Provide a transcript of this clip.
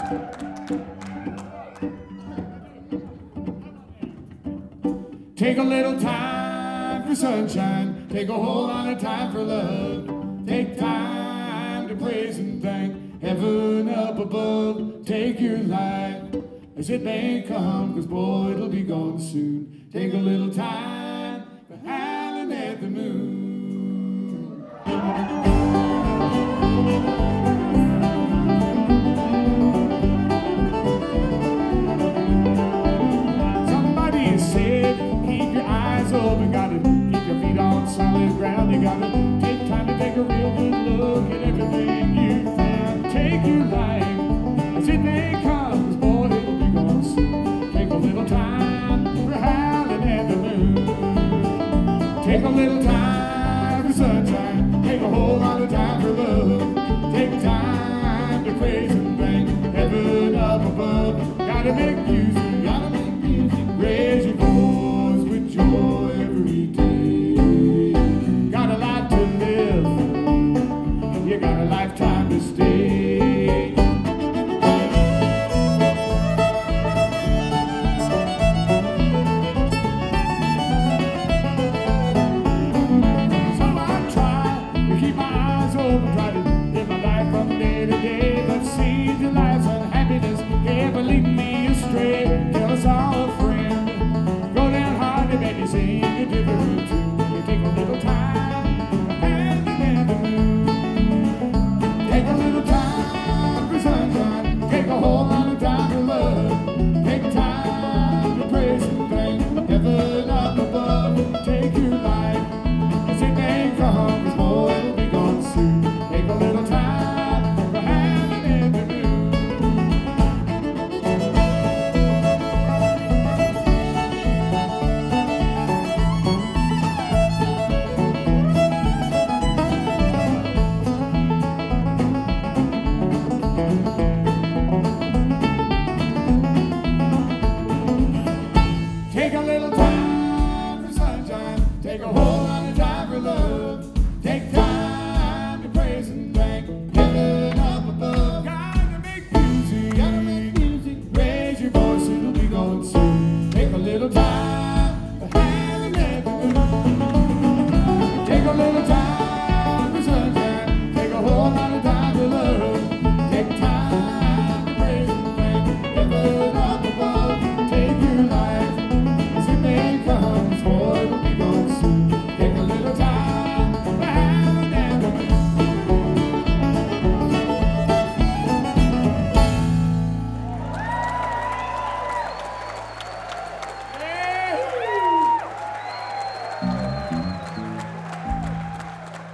Take a little time for sunshine. Take a whole lot of time for love. Take time to praise and thank heaven up above. Take your life as it may come, 'cause boy, it'll be gone soon. Take a little time for howling at the moon. Somebody said, keep your eyes open, gotta keep your feet on solid ground. You gotta take time to take a real good look at everything you found. Take your life as it may come, 'cause boy, it'll be gone soon. Take a little time for howling at the moon. Take a little time for sunshine. Take a whole lot of time for love. Take time to praise and thank heaven up above. Gotta make music, gotta make music. Raise your voice with joy every day. Got a life to live. You got a lifetime to stay. So I try to keep my eyes open, try to live my life from day to day. But see the life's unhappiness never lead me astray. Tell us all a friend. Go down hard and maybe sing a different tune. You take a little time and the moon. Take a little time for sunshine. Take a whole lot of time for love. Take time to praise and thank heaven up above. Take your life as it may come, 'cause boy, it'll be gone soon. Take a little time for having in the moon. Take a little time for sunshine. Take a whole lot of time for love. Take time to praise and thank heaven up above. Gotta make music, gotta make music. Raise your voice, it'll be going soon. Take a little time for having at the moon. Take a little time for sunshine. Take a whole lot of time for love. Take time to praise and thank heaven up above. Take your life as it may come, 'cause boy, it'll be gone soon. Take a little time for having at the moon.